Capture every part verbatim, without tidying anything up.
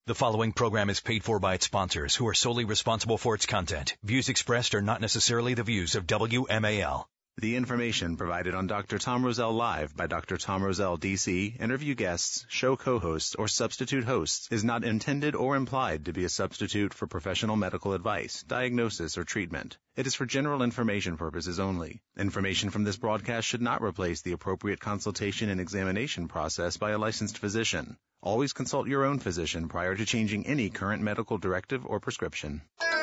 The following program is paid for by its sponsors, who are solely responsible for its content. Views expressed are not necessarily the views of W M A L. The information provided on Doctor Tom Rosell Live by Doctor Tom Rosell, D C, interview guests, show co-hosts, or substitute hosts is not intended or implied to be a substitute for professional medical advice, diagnosis, or treatment. It is for general information purposes only. Information from this broadcast should not replace the appropriate consultation and examination process by a licensed physician. Always consult your own physician prior to changing any current medical directive or prescription.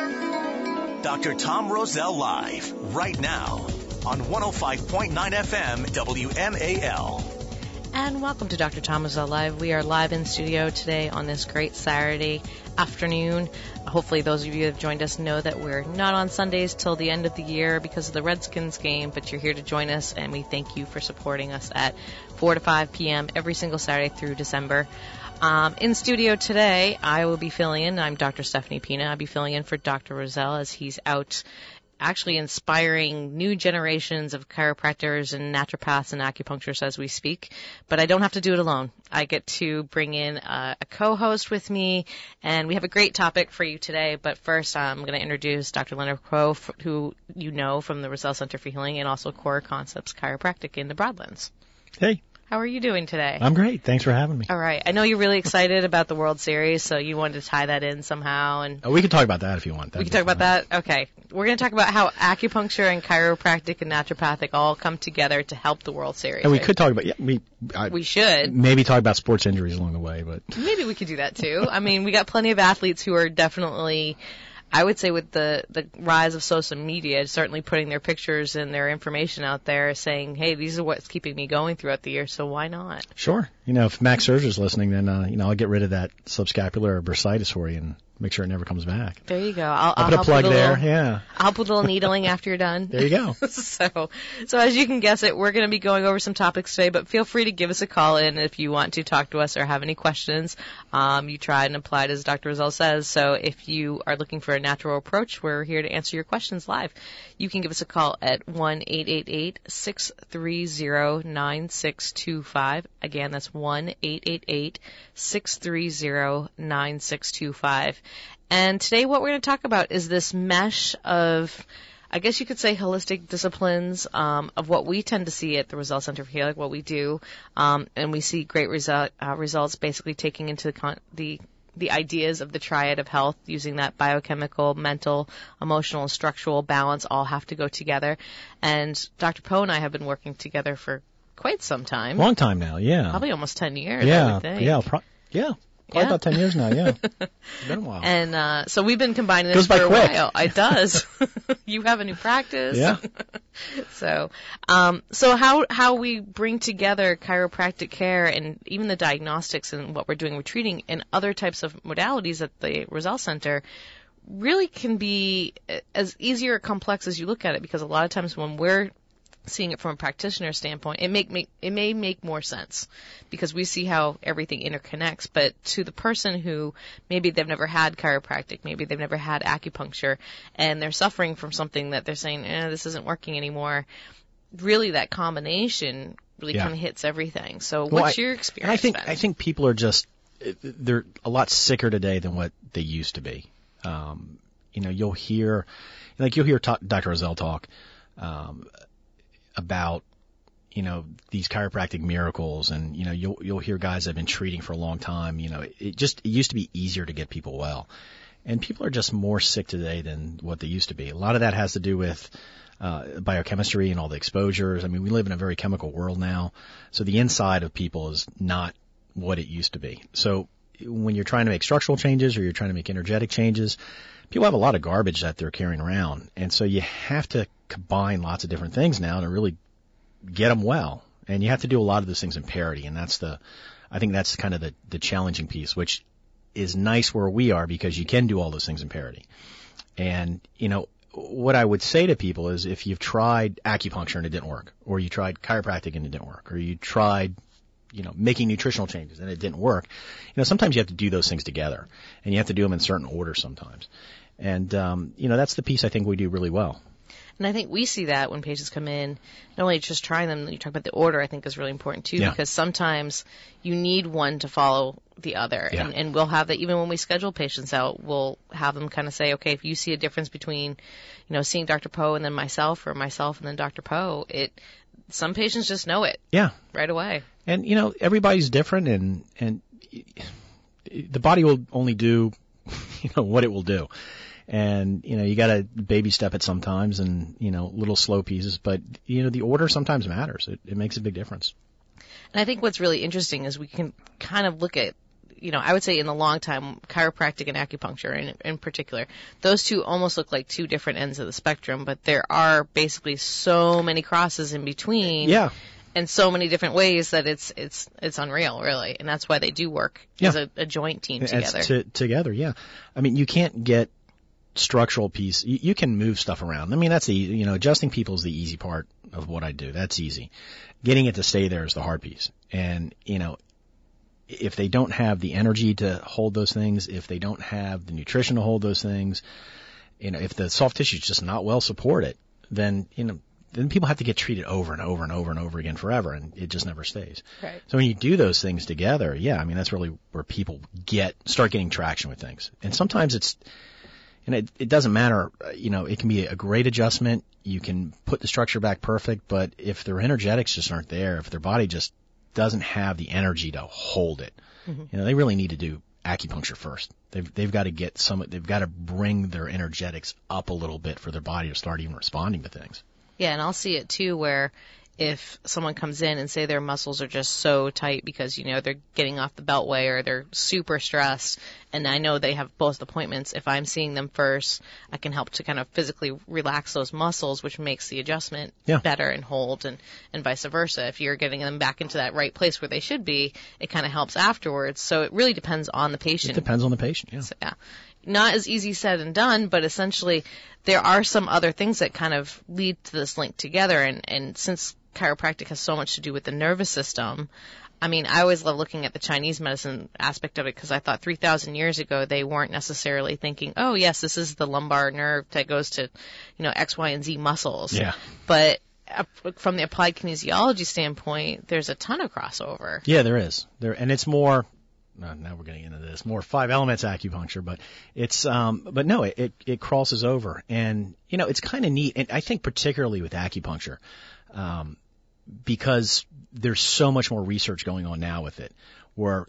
Doctor Tom Rosell Live, right now, on one oh five point nine F M W M A L. And welcome to Doctor Tom Rosell Live. We are live in studio today on this great Saturday afternoon. Hopefully those of you that have joined us know that we're not on Sundays till the end of the year because of the Redskins game, but you're here to join us, and we thank you for supporting us at four to five p.m. every single Saturday through December. Um, in studio today, I will be filling in. I'm Doctor Stephanie Pina. I'll be filling in for Doctor Rosell as he's out actually inspiring new generations of chiropractors and naturopaths and acupuncturists as we speak. But I don't have to do it alone. I get to bring in uh, a co-host with me, and we have a great topic for you today. But first, I'm going to introduce Doctor Leonard Crow, who you know from the Rosell Center for Healing and also Core Concepts Chiropractic in the Broadlands. Hey. How are you doing today? I'm great. Thanks for having me. All right. I know you're really excited about the World Series, so you wanted to tie that in somehow. And oh, we can talk about that if you want. That'd we can talk fun. about that? Okay. We're going to talk about how acupuncture and chiropractic and naturopathic all come together to help the World Series. And we right? could talk about, yeah, we, I, we should. Maybe talk about sports injuries along the way, but. Maybe we could do that too. I mean, we got plenty of athletes who are definitely, I would say with the, the rise of social media, certainly putting their pictures and their information out there saying, hey, these are what's keeping me going throughout the year, so why not? Sure. You know, if Max Scherzer's listening, then, uh, you know, I'll get rid of that subscapular bursitis for you and make sure it never comes back. There you go. I'll, I'll, I'll put a plug a there, little, yeah. I'll put a little needling after you're done. There you go. so, so as you can guess it, we're going to be going over some topics today, but feel free to give us a call in if you want to talk to us or have any questions. Um, you tried and applied, as Doctor Rosell says, so if you are looking for a natural approach, we're here to answer your questions live. You can give us a call at one eight eight eight, six three zero, nine six two five. Again, that's one eight eight eight, six three zero, nine six two five. And today what we're going to talk about is this mesh of, I guess you could say, holistic disciplines um, of what we tend to see at the Rosell Center for Healing, what we do. Um, and we see great resu- uh, results basically taking into the, con- the the ideas of the triad of health, using that biochemical, mental, emotional, and structural balance all have to go together. And Doctor Poe and I have been working together for quite some time. Long time now, yeah. Probably almost ten years, yeah, I would think. Yeah, pro- yeah. Probably yeah. about ten years now, yeah. It's been a while. And uh, so we've been combining this for a quick. while. It does. You have a new practice. Yeah. so, um, so how how we bring together chiropractic care and even the diagnostics and what we're doing with treating and other types of modalities at the Rosell Center really can be as easy or complex as you look at it, because a lot of times when we're seeing it from a practitioner standpoint, it make, make it may make more sense because we see how everything interconnects. But to the person who maybe they've never had chiropractic, maybe they've never had acupuncture, and they're suffering from something that they're saying, eh, this isn't working anymore, really that combination really yeah. kind of hits everything. So well, what's I, your experience? And I think been? I think people are just they're a lot sicker today than what they used to be. Um, you know, you'll hear like you'll hear talk, Doctor Rosell talk. Um, about, you know, these chiropractic miracles, and, you know, you'll, you'll hear guys that have been treating for a long time. You know, it, it just, it used to be easier to get people well. And people are just more sick today than what they used to be. A lot of that has to do with, uh, biochemistry and all the exposures. I mean, we live in a very chemical world now. So the inside of people is not what it used to be. So when you're trying to make structural changes or you're trying to make energetic changes, people have a lot of garbage that they're carrying around. And so you have to combine lots of different things now to really get them well. And you have to do a lot of those things in parity. And that's the, I think that's kind of the, the challenging piece, which is nice where we are because you can do all those things in parity. And, you know, what I would say to people is if you've tried acupuncture and it didn't work, or you tried chiropractic and it didn't work, or you tried, you know, making nutritional changes and it didn't work, you know, sometimes you have to do those things together, and you have to do them in certain order sometimes. And, um, you know, that's the piece I think we do really well. And I think we see that when patients come in, not only just trying them, you talk about the order, I think is really important too, yeah. because sometimes you need one to follow the other. Yeah. And, and we'll have that even when we schedule patients out, we'll have them kind of say, okay, if you see a difference between, you know, seeing Doctor Poe and then myself, or myself and then Doctor Poe, it, some patients just know it. Yeah. Right away. And, you know, everybody's different, and, and the body will only do, you know, what it will do. And, you know, you got to baby step it sometimes, and, you know, little slow pieces. But, you know, the order sometimes matters. It, it makes a big difference. And I think what's really interesting is we can kind of look at, you know, I would say in the long time, chiropractic and acupuncture in, in particular, those two almost look like two different ends of the spectrum, but there are basically so many crosses in between. Yeah. In so many different ways that it's it's it's unreal, really. And that's why they do work yeah. as a, a joint team together. It's to, together, yeah. I mean, you can't get structural piece. You, you can move stuff around. I mean, that's the, you know, adjusting people is the easy part of what I do. That's easy. Getting it to stay there is the hard piece. And, you know, if they don't have the energy to hold those things, if they don't have the nutrition to hold those things, you know, if the soft tissue is just not well supported, then, you know, then people have to get treated over and over and over and over again forever, and it just never stays. Right. So when you do those things together, yeah, I mean, that's really where people get, start getting traction with things. And sometimes it's, and it, it doesn't matter, you know, it can be a great adjustment. You can put the structure back perfect, but if their energetics just aren't there, if their body just doesn't have the energy to hold it, mm-hmm. you know, they really need to do acupuncture first. They've, they've got to get some, they've got to bring their energetics up a little bit for their body to start even responding to things. Yeah, and I'll see it too where if someone comes in and say their muscles are just so tight because, you know, they're getting off the beltway or they're super stressed, and I know they have both appointments, if I'm seeing them first, I can help to kind of physically relax those muscles, which makes the adjustment yeah. better and hold, and, and vice versa. If you're getting them back into that right place where they should be, it kind of helps afterwards. So it really depends on the patient. It depends on the patient, yeah. So, yeah. Not as easy said and done, but essentially there are some other things that kind of lead to this link together. And, and since chiropractic has so much to do with the nervous system, I mean, I always love looking at the Chinese medicine aspect of it because I thought three thousand years ago they weren't necessarily thinking, oh, yes, this is the lumbar nerve that goes to, you know, X, Y, and Z muscles. Yeah. But uh, from the applied kinesiology standpoint, there's a ton of crossover. Yeah, there is. There, and it's more... Uh, now we're getting into this more five elements acupuncture, but it's um, but no, it, it it crosses over, and you know it's kind of neat, and I think particularly with acupuncture, um, because there's so much more research going on now with it, where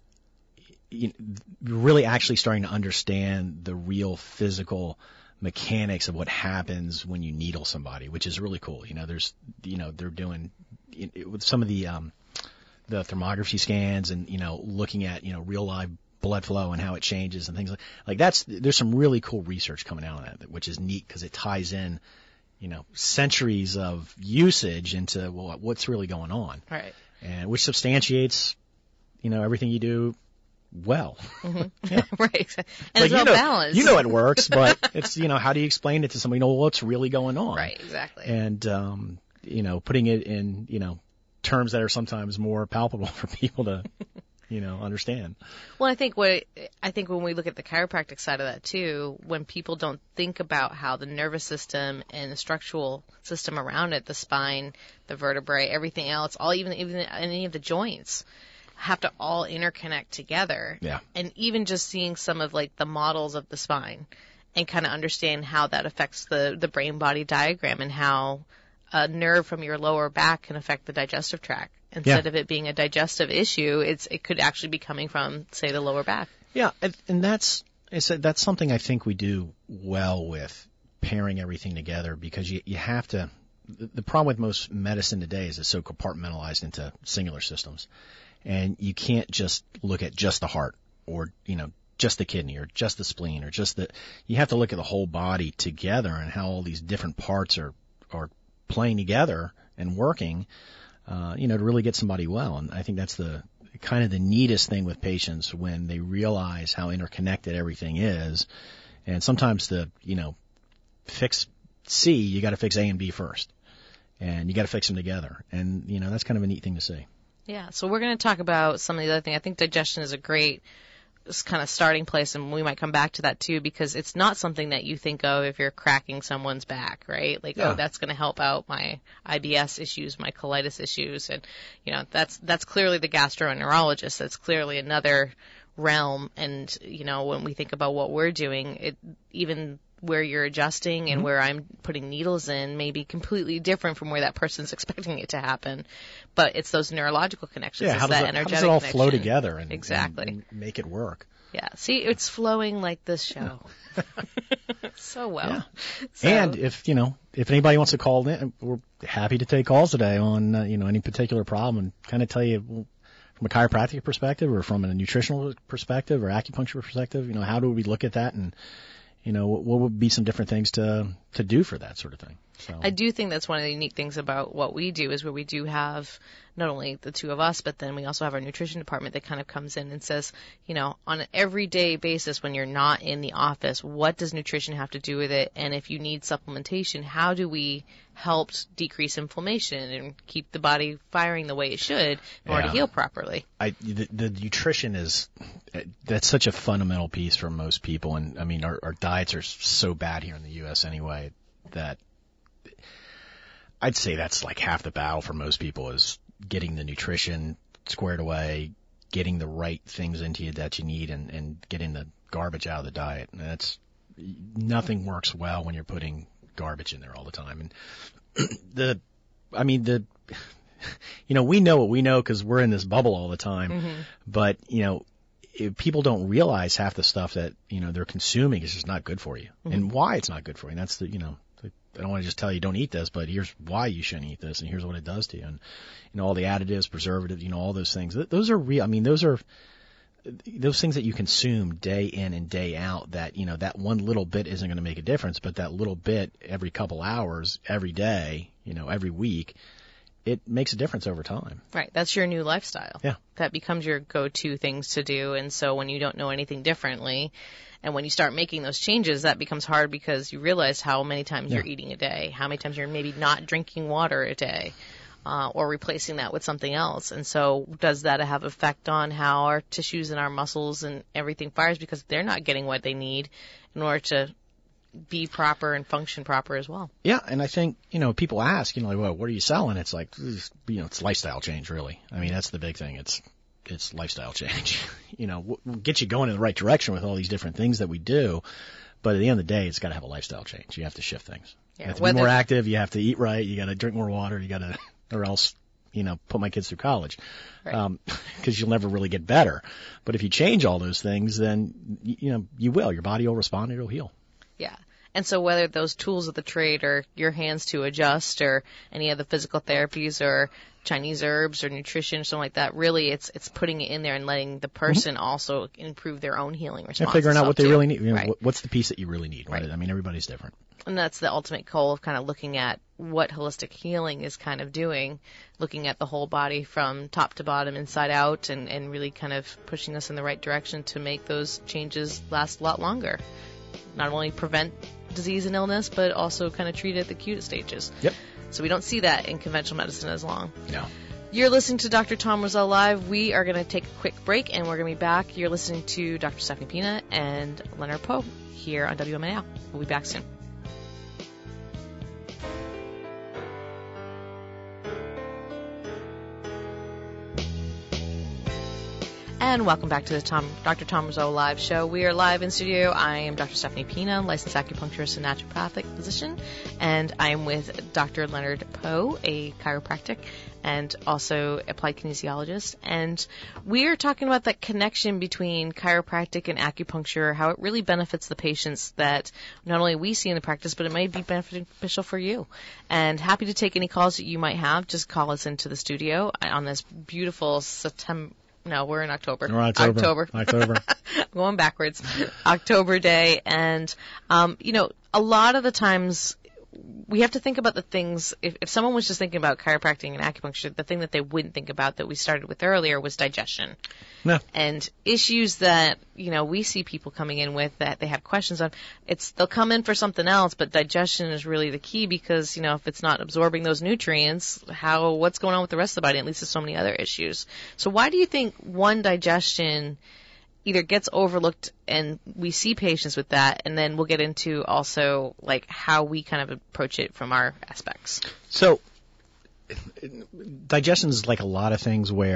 you know, you're really actually starting to understand the real physical mechanics of what happens when you needle somebody, which is really cool. You know, there's you know they're doing it, it, with some of the um, the thermography scans and, you know, looking at, you know, real live blood flow and how it changes and things like, like that's, there's some really cool research coming out of that, which is neat because it ties in, you know, centuries of usage into, well, what's really going on. Right. And which substantiates, you know, everything you do well. Mm-hmm. Yeah. Right. And like, it's well you know, balanced. You know it works, but it's, you know, how do you explain it to somebody? You know, what's really going on? Right, exactly. And, um, you know, putting it in, you know, terms that are sometimes more palpable for people to, you know, understand. Well, I think what I think when we look at the chiropractic side of that too, when people don't think about how the nervous system and the structural system around it, the spine, the vertebrae, everything else, all even even any of the joints, have to all interconnect together. Yeah. And even just seeing some of like the models of the spine and kind of understand how that affects the the brain body diagram and how a nerve from your lower back can affect the digestive tract. Instead yeah. of it being a digestive issue, it's it could actually be coming from, say, the lower back. Yeah, and, and that's it's a, that's something I think we do well with pairing everything together because you you have to. The, the problem with most medicine today is it's so compartmentalized into singular systems, and you can't just look at just the heart or you know just the kidney or just the spleen or just the. You have to look at the whole body together and how all these different parts are are playing together and working, uh, you know, to really get somebody well. And I think that's the kind of the neatest thing with patients when they realize how interconnected everything is. And sometimes the, you know, fix C, you got to fix A and B first. And you got to fix them together. And, you know, that's kind of a neat thing to see. Yeah. So we're going to talk about some of the other things. I think digestion is a great kind of starting place, and we might come back to that too, because it's not something that you think of if you're cracking someone's back, right? Like, yeah. oh, that's going to help out my I B S issues, my colitis issues, and you know, that's that's clearly the gastroenterologist. That's clearly another realm. And, you know, when we think about what we're doing, it even where you're adjusting and mm-hmm. where I'm putting needles in may be completely different from where that person's expecting it to happen. But it's those neurological connections. Yeah, it's how does, that it, energetic how does it all connection. flow together and, exactly. and, and make it work? Yeah. See, it's flowing like this show. So well. Yeah. So, and if, you know, if anybody wants to call in, we're happy to take calls today on, uh, you know, any particular problem and kind of tell you well, from a chiropractic perspective or from a nutritional perspective or acupuncture perspective, you know, how do we look at that and, you know, what, what would be some different things to, to do for that sort of thing. So. I do think that's one of the unique things about what we do is where we do have not only the two of us, but then we also have our nutrition department that kind of comes in and says, you know, on an everyday basis when you're not in the office, what does nutrition have to do with it? And if you need supplementation, how do we help decrease inflammation and keep the body firing the way it should in yeah. order to heal properly? I, the, the nutrition is, that's such a fundamental piece for most people. And I mean, our, our diets are so bad here in the U S anyway that I'd say that's like half the battle for most people is getting the nutrition squared away, getting the right things into you that you need, and, and getting the garbage out of the diet. And that's nothing works well when you're putting garbage in there all the time. And the, I mean, the, you know, we know what we know because we're in this bubble all the time. Mm-hmm. But, you know, if people don't realize half the stuff that, you know, they're consuming is just not good for you mm-hmm. and why it's not good for you. And that's the, you know, I don't want to just tell you don't eat this, but here's why you shouldn't eat this, and here's what it does to you, and you know all the additives, preservatives, you know all those things. Those are real. I mean, those are those things that you consume day in and day out. That you know that one little bit isn't going to make a difference, but that little bit every couple hours, every day, you know, every week, it makes a difference over time. Right. That's your new lifestyle. Yeah. That becomes your go-to things to do, and so when you don't know anything differently. And when you start making those changes, that becomes hard because you realize how many times yeah. you're eating a day, how many times you're maybe not drinking water a day, uh, or replacing that with something else. And so does that have effect on how our tissues and our muscles and everything fires because they're not getting what they need in order to be proper and function proper as well? Yeah, and I think, you know, people ask, you know, like, well, what are you selling? It's like, you know, it's lifestyle change, really. I mean, that's the big thing. It's It's lifestyle change. You know, we'll get you going in the right direction with all these different things that we do. But at the end of the day, it's got to have a lifestyle change. You have to shift things. Yeah, you have to be more active. You have to eat right. You got to drink more water. You got to, or else, you know, put my kids through college. Right. Um, cause you'll never really get better. But if you change all those things, then, you know, you will. Your body will respond and it'll heal. Yeah. And so whether those tools of the trade are your hands to adjust or any of the physical therapies or Chinese herbs or nutrition or something like that, really it's it's putting it in there and letting the person mm-hmm. also improve their own healing response. And figuring out what they too. really need. You know, right. What's the piece that you really need? Right? Right. I mean, everybody's different. And that's the ultimate goal of kind of looking at what holistic healing is kind of doing, looking at the whole body from top to bottom, inside out, and, and really kind of pushing us in the right direction to make those changes last a lot longer. Not only prevent disease and illness, but also kind of treat it at the acute stages. Yep. So we don't see that in conventional medicine as long. No. You're listening to Doctor Tom Rosell Live. We are going to take a quick break, and we're going to be back. You're listening to Doctor Stephanie Pina and Leonard Poe here on W M A L. We'll be back soon. And welcome back to the Tom, Doctor Tom Rosell Live show. We are live in studio. I am Doctor Stephanie Pina, licensed acupuncturist and naturopathic physician, and I am with Doctor Leonard Poe, a chiropractic and also applied kinesiologist. And we are talking about that connection between chiropractic and acupuncture, how it really benefits the patients that not only we see in the practice, but it may be beneficial for you. And happy to take any calls that you might have. Just call us into the studio on this beautiful September. No, we're in October. We're October. October. October. Going backwards. October day. And, um, you know, a lot of the times we have to think about the things, if, if someone was just thinking about chiropractic and acupuncture, the thing that they wouldn't think about that we started with earlier was digestion. No. And issues that, you know, we see people coming in with that they have questions on. It's, they'll come in for something else, but digestion is really the key because, you know, if it's not absorbing those nutrients, how, what's going on with the rest of the body? At least there's so many other issues. So why do you think one, digestion either gets overlooked and we see patients with that, and then we'll get into also like how we kind of approach it from our aspects? So digestion is like a lot of things where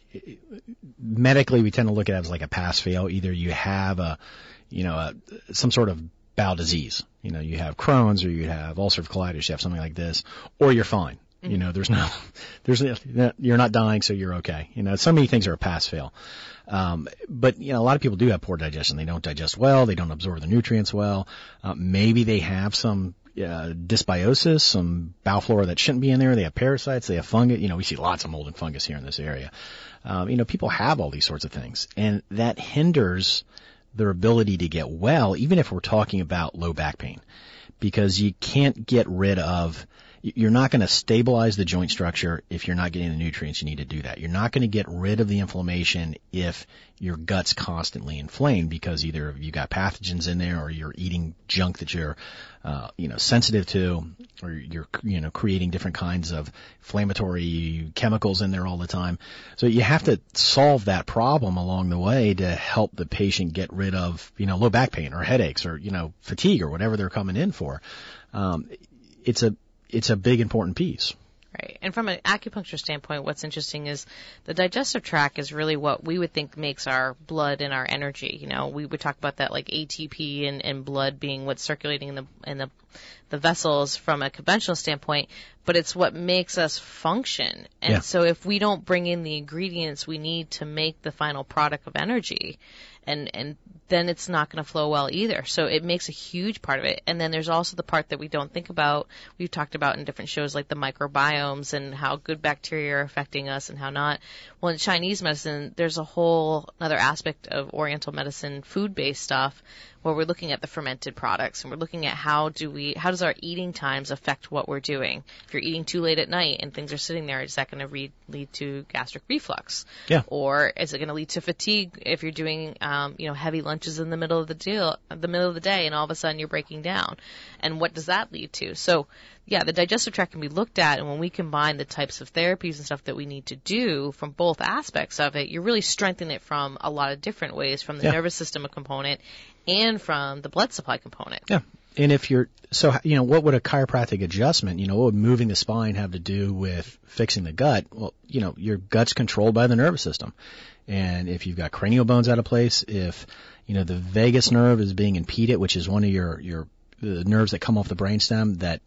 medically we tend to look at it as like a pass-fail. Either you have a, you know, a, some sort of bowel disease. You know, you have Crohn's or you have ulcerative colitis, you have something like this, or you're fine. You know, there's no, there's, you're not dying, so you're okay. You know, so many things are a pass-fail. Um, but, you know, a lot of people do have poor digestion. They don't digest well. They don't absorb the nutrients well. Uh, maybe they have some, uh, dysbiosis, some bowel flora that shouldn't be in there. They have parasites. They have fungus. You know, we see lots of mold and fungus here in this area. Um, you know, people have all these sorts of things, and that hinders their ability to get well, even if we're talking about low back pain, because you can't get rid of, you're not going to stabilize the joint structure if you're not getting the nutrients you need to do that. You're not going to get rid of the inflammation if your gut's constantly inflamed, because either you got pathogens in there or you're eating junk that you're, uh, you know, sensitive to, or you're, you know, creating different kinds of inflammatory chemicals in there all the time. So you have to solve that problem along the way to help the patient get rid of, you know, low back pain or headaches or, you know, fatigue or whatever they're coming in for. Um, it's a, It's a big, important piece. Right. And from an acupuncture standpoint, what's interesting is the digestive tract is really what we would think makes our blood and our energy. You know, we would talk about that like A T P and, and blood being what's circulating in the in the the vessels from a conventional standpoint, but it's what makes us function. And yeah. so if we don't bring in the ingredients we need to make the final product of energy, and and then it's not going to flow well either. So it makes a huge part of it. And then there's also the part that we don't think about. We've talked about in different shows like the microbiomes and how good bacteria are affecting us and how not. Well, in Chinese medicine, there's a whole other aspect of Oriental medicine, food-based stuff, where we're looking at the fermented products and we're looking at how do we, how does our eating times affect what we're doing? If you're eating too late at night and things are sitting there, is that going to re- lead to gastric reflux? Yeah. Or is it going to lead to fatigue if you're doing, um, you know, heavy lunches in the middle of the deal, the middle of the day, and all of a sudden you're breaking down? And what does that lead to? So, yeah, the digestive tract can be looked at, and when we combine the types of therapies and stuff that we need to do from both aspects of it, you're really strengthening it from a lot of different ways, from the yeah. nervous system component and from the blood supply component. Yeah. And if you're, so, you know, what would a chiropractic adjustment, you know, what would moving the spine have to do with fixing the gut? Well, you know, your gut's controlled by the nervous system. And if you've got cranial bones out of place, if, you know, the vagus nerve is being impeded, which is one of your, your, the nerves that come off the brainstem that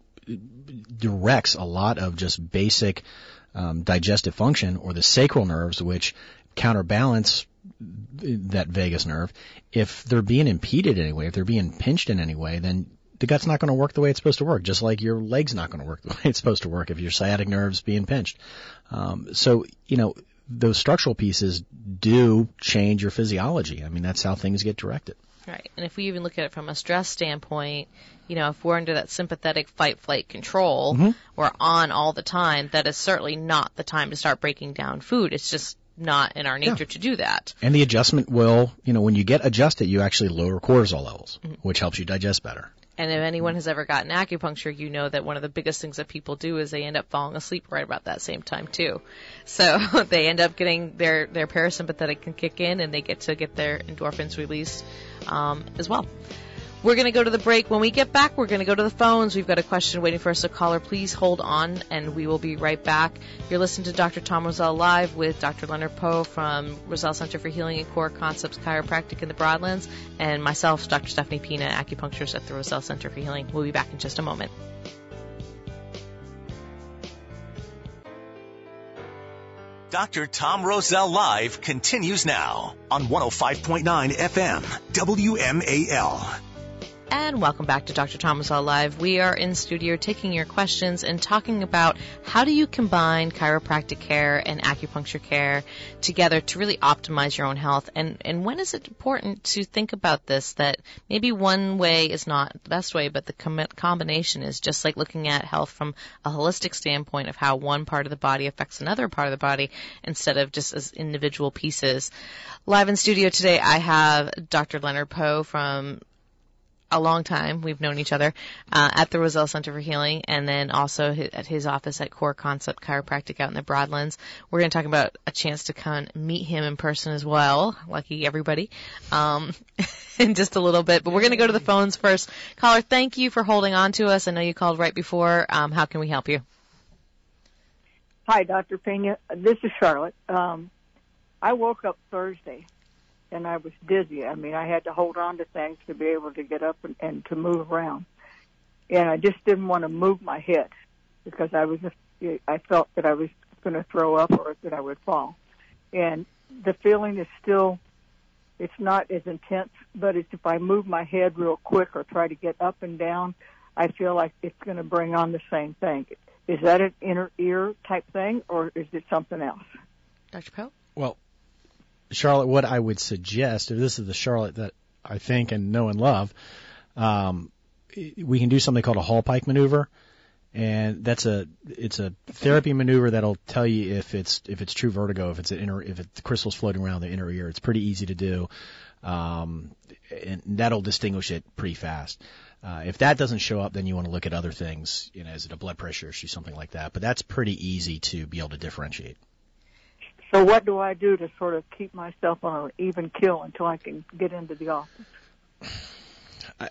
directs a lot of just basic, um, digestive function, or the sacral nerves, which counterbalance that vagus nerve, if they're being impeded anyway, if they're being pinched in any way, then the gut's not going to work the way it's supposed to work, just like your leg's not going to work the way it's supposed to work if your sciatic nerve's being pinched. Um, so, you know, those structural pieces do change your physiology. I mean, that's how things get directed. Right. And if we even look at it from a stress standpoint, you know, if we're under that sympathetic fight, flight, control, mm-hmm. we're on all the time, that is certainly not the time to start breaking down food. It's just not in our nature yeah. to do that. And the adjustment will, you know, when you get adjusted, you actually lower cortisol levels, mm-hmm. which helps you digest better. And if anyone has ever gotten acupuncture, you know that one of the biggest things that people do is they end up falling asleep right about that same time too. So they end up getting their, their parasympathetic can kick in, and they get to get their endorphins released um, as well. We're going to go to the break. When we get back, we're going to go to the phones. We've got a question waiting for us. So caller, please hold on, and we will be right back. You're listening to Doctor Tom Rosell Live with Doctor Leonard Poe from Rosell Center for Healing and Core Concepts Chiropractic in the Broadlands, and myself, Doctor Stephanie Pina, acupuncturist at the Rosell Center for Healing. We'll be back in just a moment. Doctor Tom Rosell Live continues now on one oh five point nine F M W M A L. And welcome back to Doctor Tom Rosell Live. We are in studio taking your questions and talking about how do you combine chiropractic care and acupuncture care together to really optimize your own health. And, and when is it important to think about this, that maybe one way is not the best way, but the com- combination is just like looking at health from a holistic standpoint of how one part of the body affects another part of the body instead of just as individual pieces. Live in studio today, I have Doctor Leonard Poe from a long time. We've known each other uh, at the Rosell Center for Healing, and then also his, at his office at Core Concept Chiropractic out in the Broadlands. We're going to talk about a chance to come and meet him in person as well. Lucky everybody. Um, in just a little bit, but we're going to go to the phones first. Caller, thank you for holding on to us. I know you called right before. Um, how can we help you? Hi, Doctor Pena. This is Charlotte. Um, I woke up Thursday, and I was dizzy. I mean, I had to hold on to things to be able to get up and, and to move around. And I just didn't want to move my head because I was, I felt that I was going to throw up or that I would fall. And the feeling is still, it's not as intense, but it's if I move my head real quick or try to get up and down, I feel like it's going to bring on the same thing. Is that an inner ear type thing, or is it something else? Doctor Poe? Well, Charlotte, what I would suggest, if this is the Charlotte that I think and know and love, um, we can do something called a Hall-Pike maneuver, and that's a it's a therapy maneuver that'll tell you if it's if it's true vertigo, if it's an inner if it, the crystal's floating around the inner ear. It's pretty easy to do, um, and that'll distinguish it pretty fast. Uh, if that doesn't show up, then you want to look at other things. You know, is it a blood pressure issue, something like that? But that's pretty easy to be able to differentiate. So what do I do to sort of keep myself on an even keel until I can get into the office? I,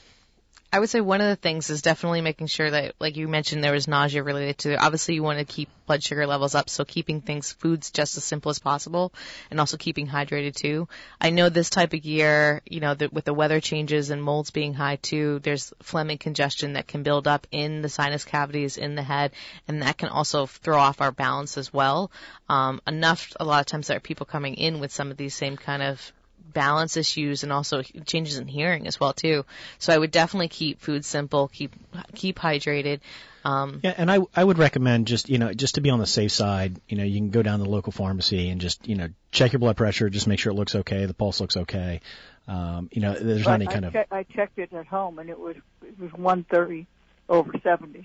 I would say one of the things is definitely making sure that, like you mentioned, there was nausea related to it. Obviously, you want to keep blood sugar levels up, so keeping things, foods just as simple as possible, and also keeping hydrated too. I know this type of year, you know, that with the weather changes and molds being high too, there's phlegm and congestion that can build up in the sinus cavities in the head, and that can also throw off our balance as well. Um, enough, a lot of times there are people coming in with some of these same kind of balance issues and also changes in hearing as well too. So I would definitely keep food simple, keep keep hydrated. Um, yeah, and I I would recommend just you know just to be on the safe side. You know, you can go down to the local pharmacy and just you know check your blood pressure, just make sure it looks okay, the pulse looks okay. Um, you know, there's well, not any I kind che- of. I checked it at home and it was it was one thirty over seventy.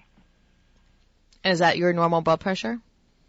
And is that your normal blood pressure?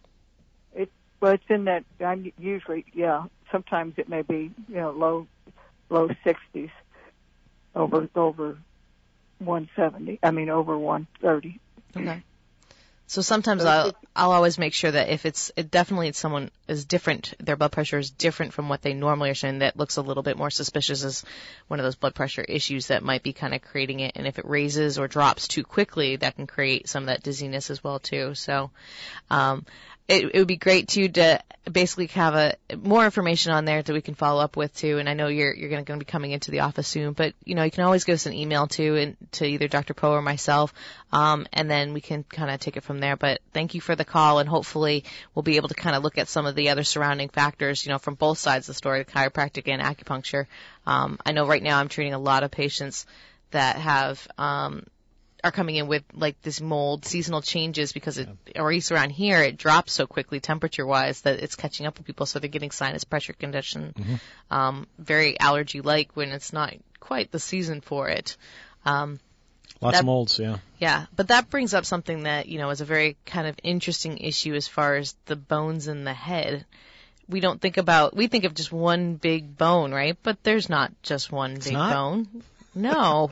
It well, it's in that. I'm usually yeah. Sometimes it may be, you know, low, low sixties over over one seventy. I mean, over one thirty. Okay. So sometimes I'll I'll always make sure that if it's it definitely it's someone is different, their blood pressure is different from what they normally are showing, that looks a little bit more suspicious as one of those blood pressure issues that might be kind of creating it. And if it raises or drops too quickly, that can create some of that dizziness as well too. So, um, It, it would be great too to basically have a more information on there that we can follow up with too. And I know you're you're going to be coming into the office soon, but you know you can always give us an email too, and to either Doctor Poe or myself, um, and then we can kind of take it from there. But thank you for the call, and hopefully we'll be able to kind of look at some of the other surrounding factors, you know, from both sides of the story, chiropractic and acupuncture. Um, I know right now I'm treating a lot of patients that have. Um, are coming in with like this mold, seasonal changes because it, or at least around here, it drops so quickly temperature wise that it's catching up with people. So they're getting sinus pressure condition, mm-hmm. um, very allergy like when it's not quite the season for it. Um, Lots that, of molds, yeah. Yeah. But that brings up something that, you know, is a very kind of interesting issue as far as the bones in the head. We don't think about, we think of just one big bone, right? But there's not just one it's big not? bone. No.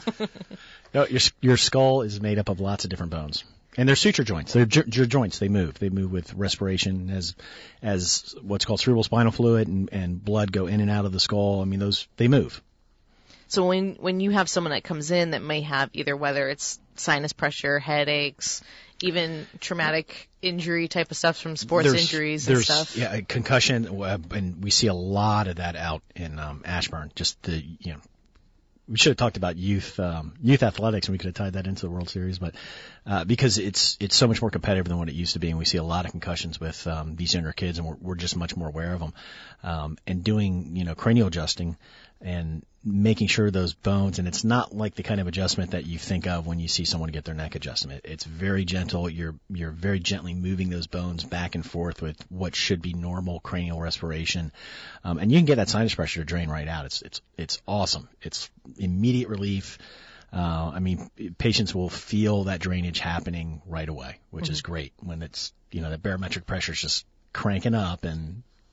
No, your your skull is made up of lots of different bones, and they're suture joints. They're jo- your joints. They move. They move with respiration as as what's called cerebral spinal fluid and, and blood go in and out of the skull. I mean, those they move. So when when you have someone that comes in that may have either whether it's sinus pressure, headaches, even traumatic injury type of stuff from sports there's, injuries and there's, stuff. Yeah, concussion, and we see a lot of that out in um, Ashburn. Just the you know. We should have talked about youth um, youth athletics, and we could have tied that into the World Series, but uh, because it's it's so much more competitive than what it used to be, and we see a lot of concussions with um, these younger kids, and we're, we're just much more aware of them. Um, and doing you know cranial adjusting and making sure those bones, and it's not like the kind of adjustment that you think of when you see someone get their neck adjustment. It's very gentle. You're you're very gently moving those bones back and forth with what should be normal cranial respiration, um, and you can get that sinus pressure to drain right out. It's it's it's awesome. It's immediate relief. Uh, I mean, patients will feel that drainage happening right away, which mm-hmm. is great when it's you know the barometric pressure is just cranking up and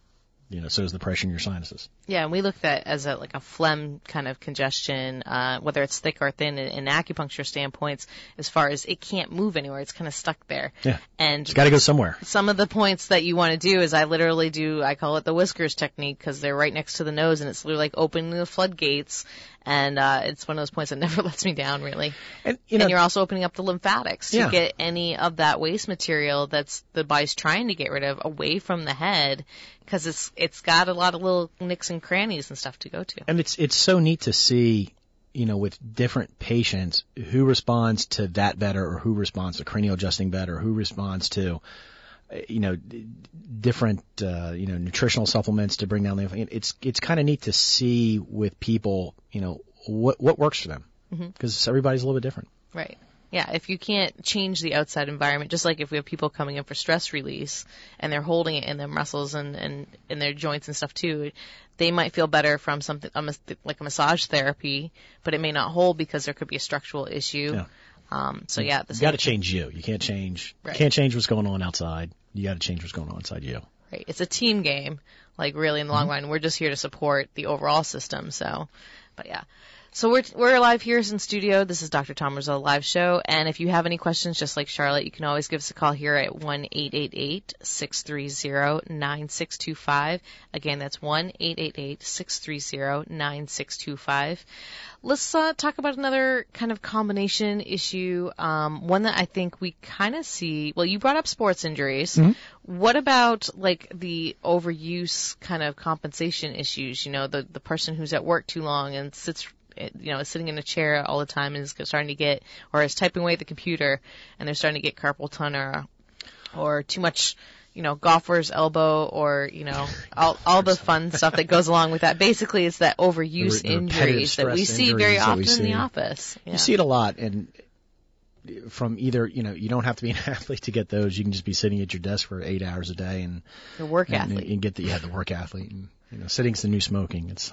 you know, so is the pressure in your sinuses. Yeah, and we looked at as a like a phlegm kind of congestion, uh, whether it's thick or thin, in, in acupuncture standpoints, as far as it can't move anywhere, it's kind of stuck there. Yeah, and it's got to go somewhere. Some of the points that you want to do is I literally do, I call it the whiskers technique because they're right next to the nose, and it's literally like opening the floodgates. And uh, it's one of those points that never lets me down, really. And, you know, and you're also opening up the lymphatics to yeah. get any of that waste material that's the body's trying to get rid of away from the head, because it's it's got a lot of little nicks and crannies and stuff to go to. And it's it's so neat to see, you know, with different patients who responds to that better, or who responds to cranial adjusting better, or who responds to, you know, different, uh, you know, nutritional supplements to bring down the, it's, it's kind of neat to see with people, you know, what, what works for them. Because mm-hmm. everybody's a little bit different. Right. Yeah. If you can't change the outside environment, just like if we have people coming in for stress release and they're holding it in their muscles and, and in their joints and stuff too, they might feel better from something a, like a massage therapy, but it may not hold because there could be a structural issue. Yeah. Um, so yeah, the you got to change you. You can't change. Right. You can't change what's going on outside. You got to change what's going on inside you. Right. It's a team game. Like really, in the long mm-hmm. run, we're just here to support the overall system. So, but yeah. So we're we're live here in studio. This is Doctor Tom Rosell live show, and if you have any questions, just like Charlotte, you can always give us a call here at one eight eight eight, six three zero, nine six two five. Again, that's one eight eight eight, six three zero, nine six two five. Let's uh, talk about another kind of combination issue, um, one that I think we kind of see. Well, you brought up sports injuries. Mm-hmm. What about like the overuse kind of compensation issues? You know, the the person who's at work too long and sits, you know, is sitting in a chair all the time and is starting to get, or is typing away at the computer and they're starting to get carpal tunnel, or, or too much, you know, golfer's elbow, or, you know, all all the fun stuff that goes along with that. Basically, it's that overuse the, the injuries that we see very often in the office. Yeah. You see it a lot, and from either, you know, you don't have to be an athlete to get those. You can just be sitting at your desk for eight hours a day and the work and, athlete. And get the yeah the work athlete. And, you know, sitting's the new smoking. It's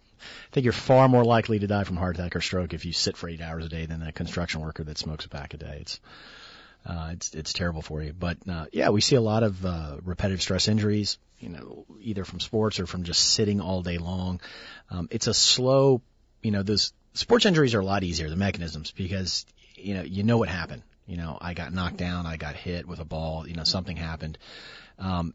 I think you're far more likely to die from heart attack or stroke if you sit for eight hours a day than a construction worker that smokes a pack a day. It's uh, it's it's terrible for you. But uh, yeah, we see a lot of uh, repetitive stress injuries, you know, either from sports or from just sitting all day long. Um, it's a slow, you know, those sports injuries are a lot easier, the mechanisms, because you know you know what happened. You know, I got knocked down, I got hit with a ball, you know, something happened. Um,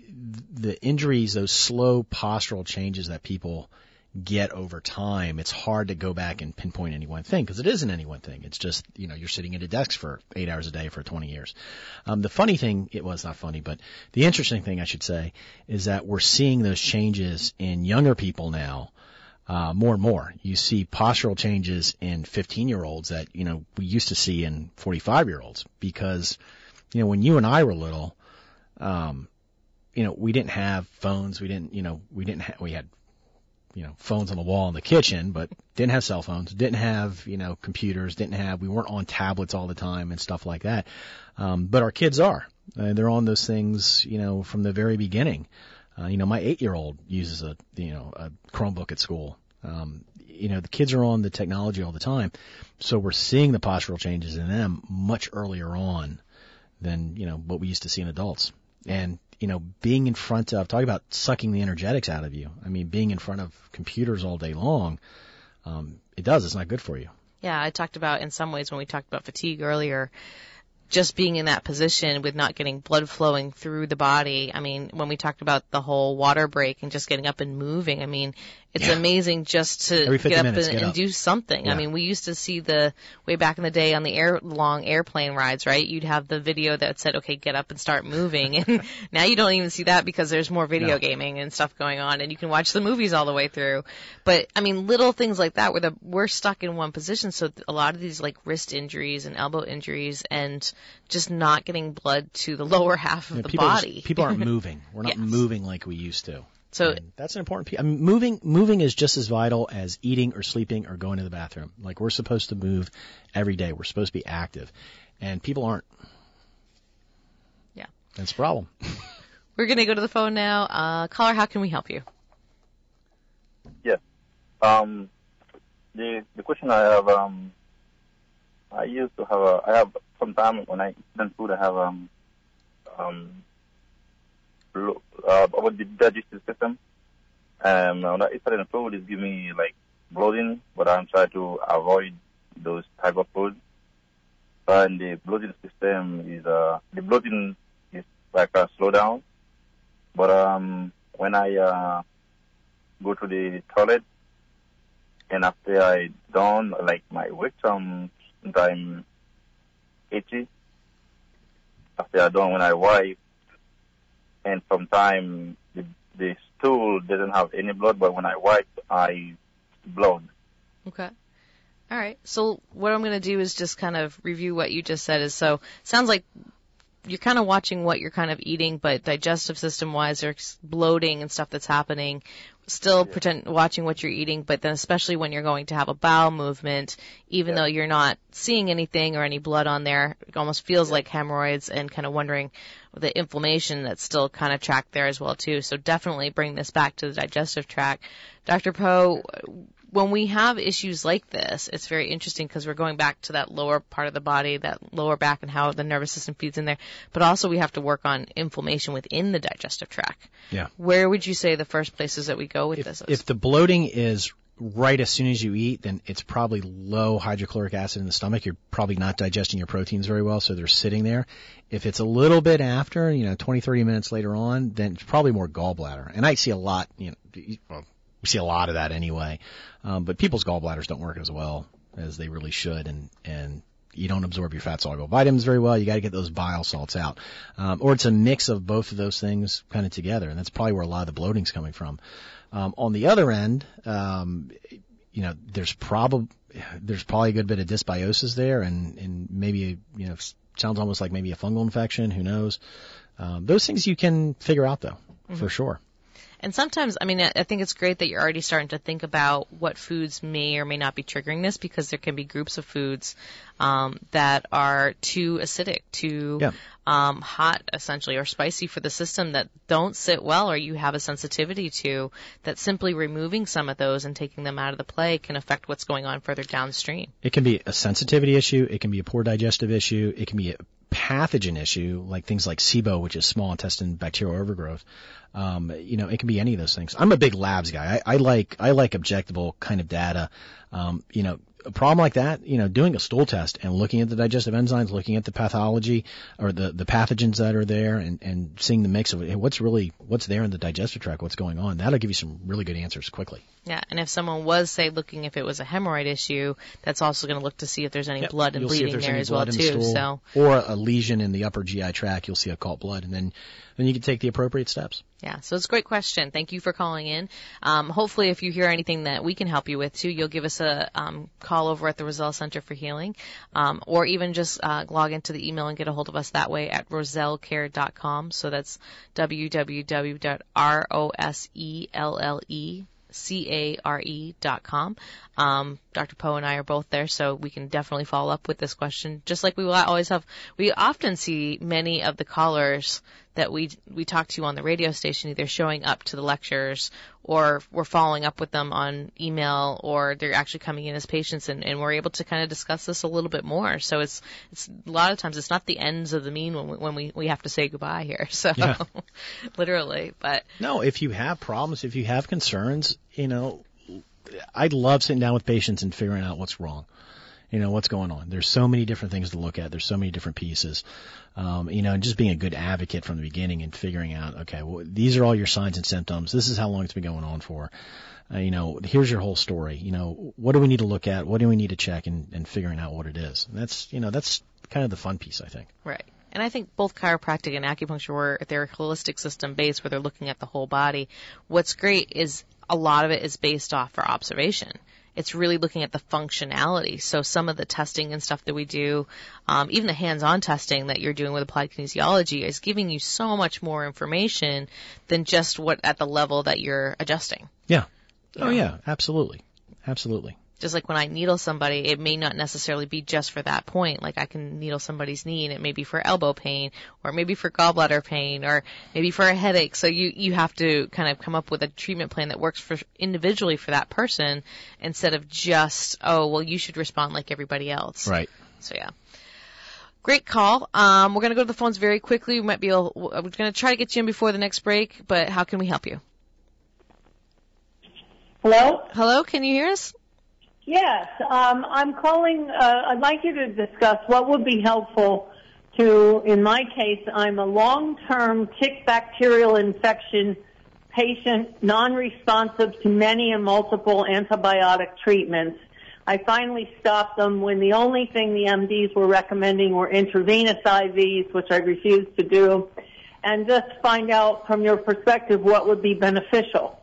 the injuries, those slow postural changes that people get over time, it's hard to go back and pinpoint any one thing, because it isn't any one thing. It's just, you know, you're sitting at a desk for eight hours a day for twenty years. Um, the funny thing, it was not funny, but the interesting thing I should say is that we're seeing those changes in younger people now, uh, more and more. You see postural changes in fifteen year olds that, you know, we used to see in forty-five year olds, because, you know, when you and I were little, um, you know, we didn't have phones. We didn't, you know, we didn't have, we had, you know, phones on the wall in the kitchen, but didn't have cell phones, didn't have, you know, computers, didn't have, we weren't on tablets all the time and stuff like that. Um, but our kids are, uh, they're on those things, you know, from the very beginning. Uh, you know, my eight year old uses a, you know, a Chromebook at school. Um, you know, the kids are on the technology all the time. So we're seeing the postural changes in them much earlier on than, you know, what we used to see in adults. And, you know, being in front of, talking about sucking the energetics out of you. I mean, being in front of computers all day long, um, it does. It's not good for you. Yeah, I talked about, in some ways, when we talked about fatigue earlier, just being in that position with not getting blood flowing through the body. I mean, when we talked about the whole water break and just getting up and moving, I mean, it's yeah. amazing just to get up, minutes, and, get and up. do something. Yeah. I mean, we used to see the, way back in the day on the air, long airplane rides, right? You'd have the video that said, okay, get up and start moving. And now you don't even see that because there's more video no. gaming and stuff going on, and you can watch the movies all the way through. But, I mean, little things like that where the, we're stuck in one position. So a lot of these, like, wrist injuries and elbow injuries and just not getting blood to the lower half of yeah, the people body. Just, people aren't moving. We're not yes. moving like we used to. So and that's an important piece. I mean, moving, moving is just as vital as eating or sleeping or going to the bathroom. Like, we're supposed to move every day. We're supposed to be active, and people aren't. Yeah, that's a problem. We're gonna go to the phone now. Uh, caller, how can we help you? Yes. Um, the the question I have, um, I used to have a, I have sometimes when I eat food, I have um, um, blo- uh, about the digestive system. Um, when I eat certain food, it's giving me like bloating, but I'm trying to avoid those type of food. And the bloating system is uh, the bloating is like a slow down. But um, when I uh, go to the toilet, and after I done, like my rectum, sometimes itchy. After I done, when I wipe, and sometimes the, the stool doesn't have any blood, but when I wipe, I blood. Okay. All right. So what I'm going to do is just kind of review what you just said. Is so sounds like you're kind of watching what you're kind of eating, but digestive system wise, there's bloating and stuff that's happening. Still yeah. pretend watching what you're eating, but then especially when you're going to have a bowel movement, even yeah. though you're not seeing anything or any blood on there, it almost feels yeah. like hemorrhoids, and kind of wondering the inflammation that's still kind of tracked there as well too. So definitely bring this back to the digestive tract. Doctor Poe, when we have issues like this, it's very interesting because we're going back to that lower part of the body, that lower back, and how the nervous system feeds in there. But also we have to work on inflammation within the digestive tract. Yeah. Where would you say the first places that we go with if, this is? If the bloating is right as soon as you eat, then it's probably low hydrochloric acid in the stomach. You're probably not digesting your proteins very well, so they're sitting there. If it's a little bit after, you know, twenty, thirty minutes later on, then it's probably more gallbladder. And I see a lot, you know, well, we see a lot of that anyway. Um, but people's gallbladders don't work as well as they really should, and, and you don't absorb your fat-soluble vitamins very well. You got to get those bile salts out. Um, or it's a mix of both of those things kind of together, and that's probably where a lot of the bloating's coming from. Um, on the other end, um, you know, there's probably there's probably a good bit of dysbiosis there, and, and maybe, you know, sounds almost like maybe a fungal infection. Who knows? Um, those things you can figure out, though, mm-hmm. for sure. And sometimes, I mean, I think it's great that you're already starting to think about what foods may or may not be triggering this, because there can be groups of foods um, that are too acidic, too yeah. um, hot, essentially, or spicy for the system that don't sit well, or you have a sensitivity to, that simply removing some of those and taking them out of the play can affect what's going on further downstream. It can be a sensitivity issue. It can be a poor digestive issue. It can be a pathogen issue, like things like SIBO, which is small intestine bacterial overgrowth. Um, you know, it can be any of those things. I'm a big labs guy. I, I like, I like objectable kind of data. Um, you know, a problem like that, you know, doing a stool test and looking at the digestive enzymes, looking at the pathology or the, the pathogens that are there, and, and seeing the mix of it, what's really, what's there in the digestive tract, what's going on. That'll give you some really good answers quickly. Yeah, and if someone was, say, looking if it was a hemorrhoid issue, that's also going to look to see if there's any yep. blood and you'll bleeding there as well, too. So, or a lesion in the upper G I tract, you'll see occult blood, and then, then you can take the appropriate steps. Yeah, so it's a great question. Thank you for calling in. Um, hopefully, if you hear anything that we can help you with, too, you'll give us a um, call over at the Roselle Center for Healing, um, or even just uh, log into the email and get a hold of us that way at roselle care dot com. So that's w w w dot roselle C A R E dot com. Um, Doctor Poe and I are both there, so we can definitely follow up with this question. Just like we will always have, we often see many of the callers that we we talk to on the radio station either showing up to the lectures, or we're following up with them on email, or they're actually coming in as patients, and, and we're able to kind of discuss this a little bit more. So it's it's a lot of times it's not the ends of the mean when we, when we, we have to say goodbye here. So yeah. literally, but no, if you have problems, if you have concerns, you know, I love sitting down with patients and figuring out what's wrong. You know, what's going on. There's so many different things to look at. There's so many different pieces. Um, you know, and just being a good advocate from the beginning and figuring out, okay, well, these are all your signs and symptoms. This is how long it's been going on for. Uh, you know, here's your whole story. You know, what do we need to look at? What do we need to check, and, and figuring out what it is. And that's, you know, that's kind of the fun piece, I think. Right. And I think both chiropractic and acupuncture, where they're holistic system based, where they're looking at the whole body. What's great is a lot of it is based off for observation. It's really looking at the functionality. So some of the testing and stuff that we do, um, even the hands-on testing that you're doing with applied kinesiology, is giving you so much more information than just what at the level that you're adjusting. Yeah. You oh, know? yeah. Absolutely. Absolutely. Just like when I needle somebody, it may not necessarily be just for that point. Like I can needle somebody's knee, and it may be for elbow pain, or maybe for gallbladder pain, or maybe for a headache. So you, you have to kind of come up with a treatment plan that works for individually for that person, instead of just, oh, well, you should respond like everybody else. Right. So yeah. Great call. Um, we're going to go to the phones very quickly. We might be able, we're going to try to get you in before the next break, but how can we help you? Hello? Hello, can you hear us? Yes, um, I'm calling, uh, I'd like you to discuss what would be helpful to, in my case, I'm a long-term tick bacterial infection patient, non-responsive to many and multiple antibiotic treatments. I finally stopped them when the only thing the M Ds were recommending were intravenous I Vs, which I refused to do, and just find out from your perspective what would be beneficial.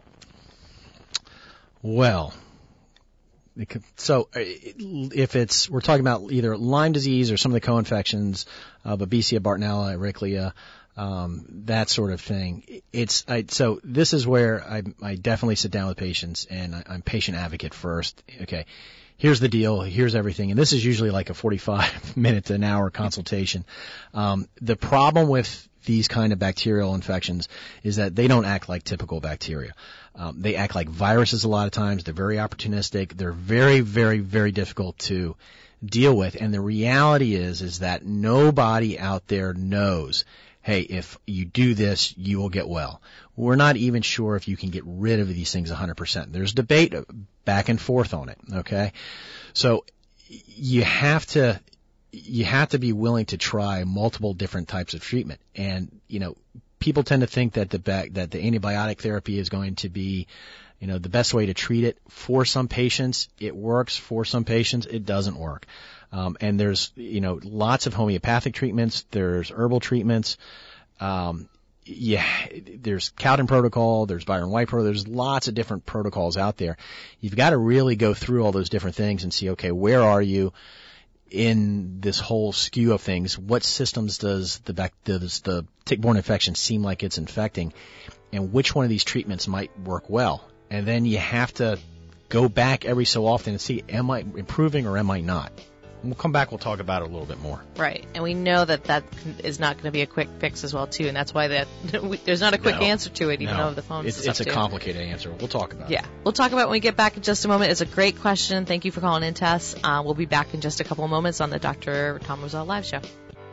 Well, so if it's, we're talking about either Lyme disease or some of the co-infections, uh, Babesia, Bartonella, Ehrlichia, um, that sort of thing. It's, I, so this is where I, I definitely sit down with patients, and I, I'm patient advocate first. Okay. Here's the deal. Here's everything. And this is usually like a forty-five minute to an hour consultation. Um, the problem with these kind of bacterial infections is that they don't act like typical bacteria. Um, they act like viruses a lot of times. They're very opportunistic. They're very, very, very difficult to deal with. And the reality is, is that nobody out there knows, hey, if you do this, you will get well. We're not even sure if you can get rid of these things one hundred percent. There's debate back and forth on it, okay? So you have to, you have to be willing to try multiple different types of treatment. And, you know, people tend to think that the back, that the antibiotic therapy is going to be, you know, the best way to treat it. For some patients, it works. For some patients, it doesn't work. Um, and there's, you know, lots of homeopathic treatments. There's herbal treatments. Um, yeah, there's Cowden protocol. There's Byron White protocol. There's lots of different protocols out there. You've got to really go through all those different things and see, okay, where are you in this whole skew of things? What systems does the bac- does the tick-borne infection seem like it's infecting? And which one of these treatments might work well? And then you have to go back every so often and see, am I improving or am I not? We'll come back. We'll talk about it a little bit more. Right. And we know that that is not going to be a quick fix as well, too. And that's why that we, there's not a quick no, answer to it, even no. though the phone's It's, it's a too. complicated answer. We'll talk about yeah. it. Yeah. We'll talk about it when we get back in just a moment. It's a great question. Thank you for calling in, Tess. Uh, we'll be back in just a couple of moments on the Doctor Tom Rosell Live Show.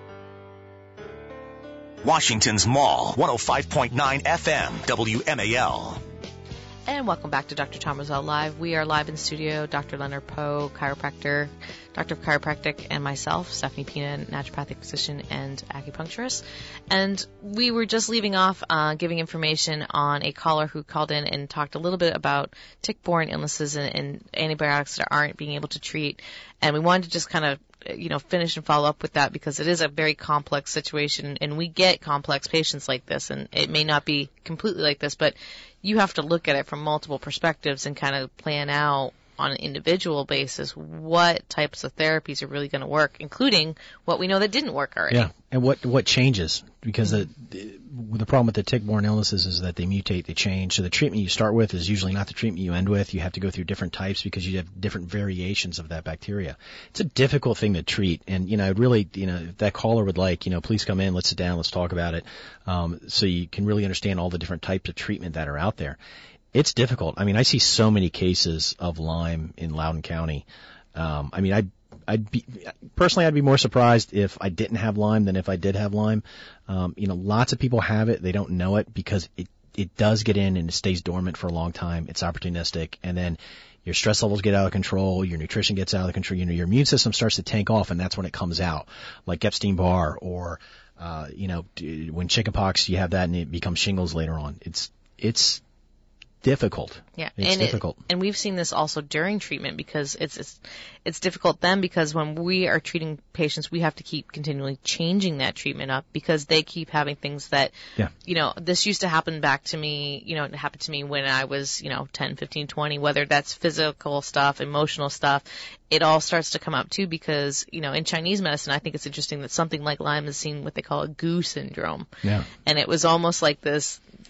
Washington's Mall, one oh five point nine F M, W M A L. And welcome back to Doctor Tom Rosell Live. We are live in studio. Doctor Leonard Poe, chiropractor, Doctor of Chiropractic, and myself, Stephanie Pina, naturopathic physician and acupuncturist. And we were just leaving off uh, giving information on a caller who called in and talked a little bit about tick-borne illnesses and, and antibiotics that aren't being able to treat. And we wanted to just kind of you know, finish and follow up with that because it is a very complex situation, and we get complex patients like this, and it may not be completely like this, but you have to look at it from multiple perspectives and kind of plan out on an individual basis what types of therapies are really going to work, including what we know that didn't work already. Yeah, and what what changes, because the the problem with the tick-borne illnesses is that they mutate, they change. So the treatment you start with is usually not the treatment you end with. You have to go through different types because you have different variations of that bacteria. It's a difficult thing to treat, and you know, I'd really, you know, if that caller would like, you know, please come in, let's sit down, let's talk about it, um, so you can really understand all the different types of treatment that are out there. It's difficult. I mean, I see so many cases of Lyme in Loudoun County. Um, I mean, I'd, I'd be, personally, I'd be more surprised if I didn't have Lyme than if I did have Lyme. Um, you know, lots of people have it. They don't know it because it, it does get in and it stays dormant for a long time. It's opportunistic. And then your stress levels get out of control. Your nutrition gets out of control. You know, your immune system starts to tank off, and that's when it comes out, like Epstein-Barr or, uh, you know, when chickenpox, you have that and it becomes shingles later on. It's, it's, difficult. Yeah, it's and difficult. It, and we've seen this also during treatment because it's, it's it's difficult then because when we are treating patients, we have to keep continually changing that treatment up because they keep having things that, yeah. you know, this used to happen back to me, you know, it happened to me when I was, you know, ten, fifteen, twenty, whether that's physical stuff, emotional stuff, it all starts to come up too because, you know, in Chinese medicine, I think it's interesting that something like Lyme is seen what they call a goo syndrome. Yeah. And it was almost like this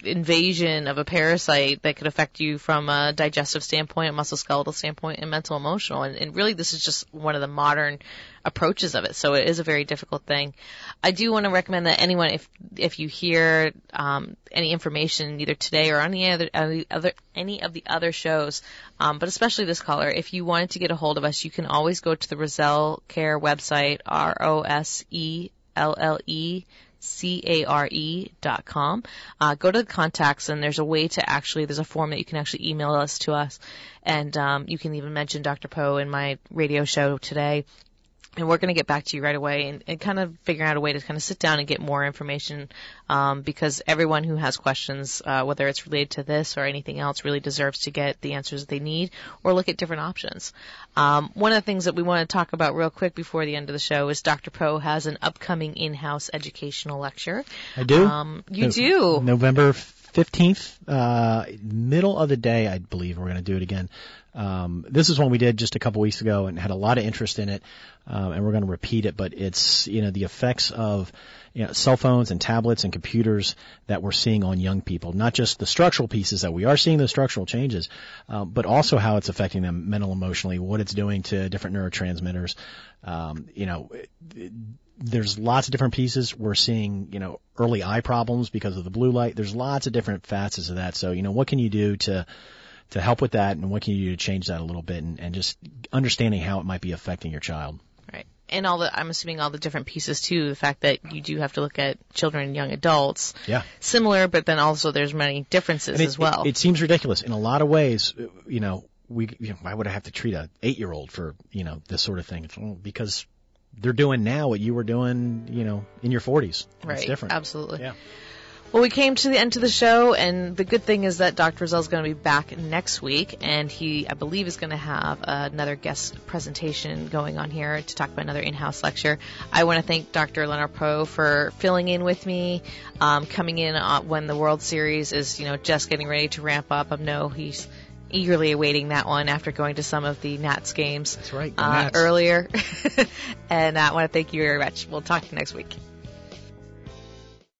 invasion of a parasite that could affect you from a digestive standpoint, a musculoskeletal standpoint, and mental emotional. And, and really, this is just one of the modern approaches of it. So it is a very difficult thing. I do want to recommend that anyone, if if you hear um, any information either today or on any other, any other any of the other shows, um, but especially this caller, if you wanted to get a hold of us, you can always go to the Roselle Care website, R O S E L L E C A R E dot com. Uh, go to the contacts, and there's a way to actually, there's a form that you can actually email us to us. And um, you can even mention Doctor Poe in my radio show today. And we're going to get back to you right away and, and kind of figure out a way to kind of sit down and get more information, um, because everyone who has questions, uh, whether it's related to this or anything else, really deserves to get the answers that they need or look at different options. Um, one of the things that we want to talk about real quick before the end of the show is Doctor Poe has an upcoming in-house educational lecture. I do? Um, you no, do. November fifteenth, uh, middle of the day, I believe we're going to do it again. Um, this is one we did just a couple weeks ago and had a lot of interest in it, um, and we're going to repeat it. But it's, you know, the effects of, you know, cell phones and tablets and computers that we're seeing on young people. Not just the structural pieces that we are seeing, the structural changes, um, but also how it's affecting them mental, emotionally, what it's doing to different neurotransmitters. Um, you know, it, there's lots of different pieces. We're seeing, you know, early eye problems because of the blue light. There's lots of different facets of that. So, you know, what can you do to to help with that, and what can you do to change that a little bit, and, and just understanding how it might be affecting your child. Right. And all the, I'm assuming all the different pieces too, the fact that you do have to look at children and young adults. Yeah. Similar, but then also there's many differences it, as well. It, it seems ridiculous. In a lot of ways, you know, we, you know, why would I have to treat a eight-year-old for, you know, this sort of thing? It's, well, because they're doing now what you were doing, you know, in your forties. Right. It's different. Absolutely. Yeah. Well, we came to the end of the show, and the good thing is that Doctor Roselle is going to be back next week, and he, I believe, is going to have another guest presentation going on here to talk about another in-house lecture. I want to thank Doctor Leonard Poe for filling in with me, um, coming in when the World Series is, you know, just getting ready to ramp up. I know he's eagerly awaiting that one after going to some of the Nats games. That's right, uh, Nats. earlier. And I want to thank you very much. We'll talk to you next week.